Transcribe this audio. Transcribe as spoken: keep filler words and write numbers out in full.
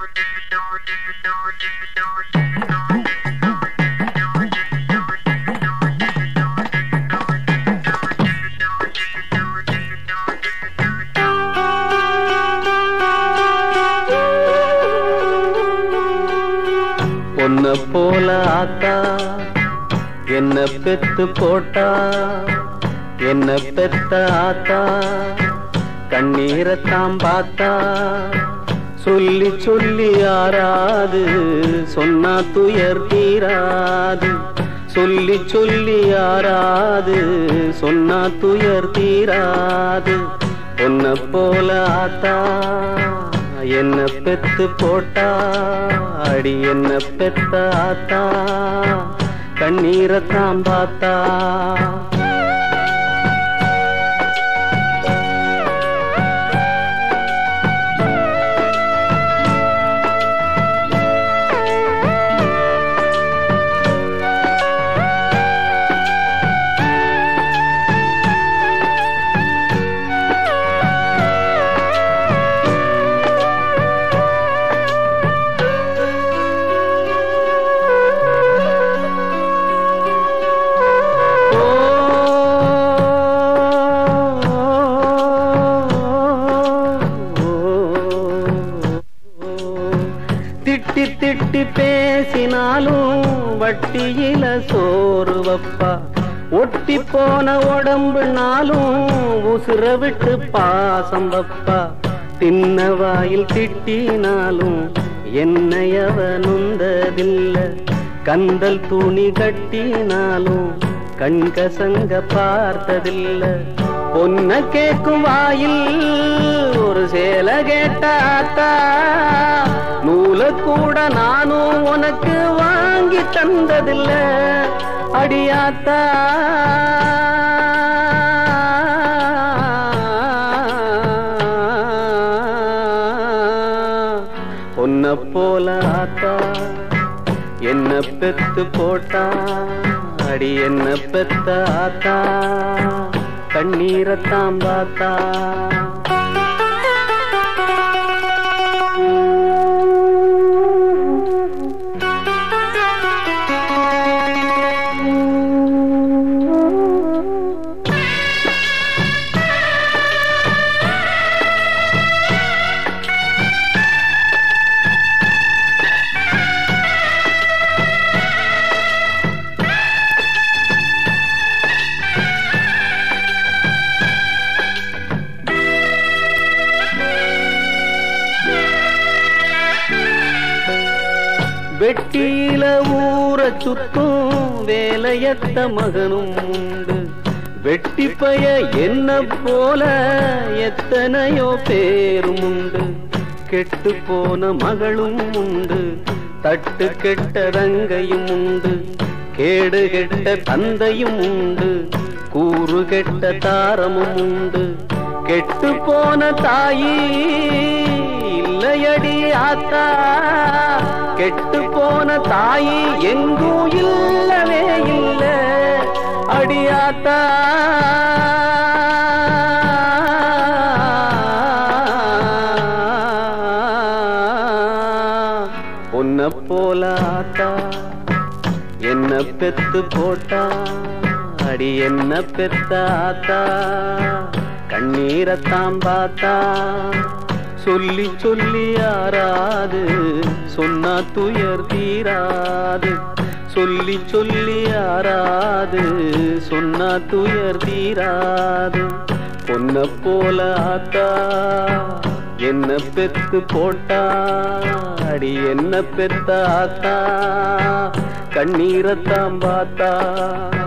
பொன்ன போல ஆத்தா என்ன பெத்து போட்டா, என்ன பெத்த ஆத்தா கண்ணீரத்தாம் பார்த்தா. சொல்லி சொல்லி ஆறாது சொன்னா துயர் தீராது, சொல்லி சொல்லி ஆறாது சொன்னா துயர் தீராது. பொன்ன போல ஆத்தா என்ன பெத்து போட்டா, அடி என்ன பெத்த ஆத்தா கண்ணீரத்தாம் பார்த்தா. திட்டி திட்டி பேசினாலும் வட்டியில சோறு வப்பா, ஒட்டி போன உடம்புனாலும் உசுர விட்டு பாசம் வப்பா. தின்ன வாயில் திட்டினாலும் என்னையவ நுந்ததில்ல, கந்தல் துணி கட்டினாலும் கண்கசங்க பார்த்ததில்ல. பொன்ன கேக்கும் வாயில் ஒரு சேல கேட்டாத்தா, நூல கூட நானும் உனக்கு வாங்கி தந்ததில்ல அடியாத்தா. பொன்ன போல ஆத்தா என்ன பெத்து போட்டா, அடி என்ன பெத்த ஆத்தா கண்ணீரத்தாம் பார்த்தா. வெட்டியில ஊற சுத்தும் வேலையத்த மகனும் உண்டு, வெட்டி பய என்ன போல எத்தனையோ பேரும் உண்டு. கெட்டு போன மகளும் உண்டு, தட்டு கெட்ட ரங்கையும் உண்டு, கேடு கெட்ட தந்தையும் உண்டு, கூறு கெட்ட தாரமும் உண்டு. கெட்டு போன தாயி இல்லையடி ஆத்தா, கெட்டு போன தாயி எங்கும் இல்லவே இல்ல அடியாத்தா. பொன்ன போல ஆத்தா என்ன பெத்து போட்டா, அடி என்ன பெத்த ஆத்தா கண்ணீரத்தாம் பார்த்தா. சொல்லி சொல்லி ஆறாது சொன்னா துயர் தீராது, சொல்லி சொல்லி ஆறாது சொன்னா துயர் தீராது. பொன்ன போல ஆத்தா என்ன பெத்து போட்டா, அடி என்ன பெத்த ஆத்தா கண்ணீரத்தாம் பார்த்தா.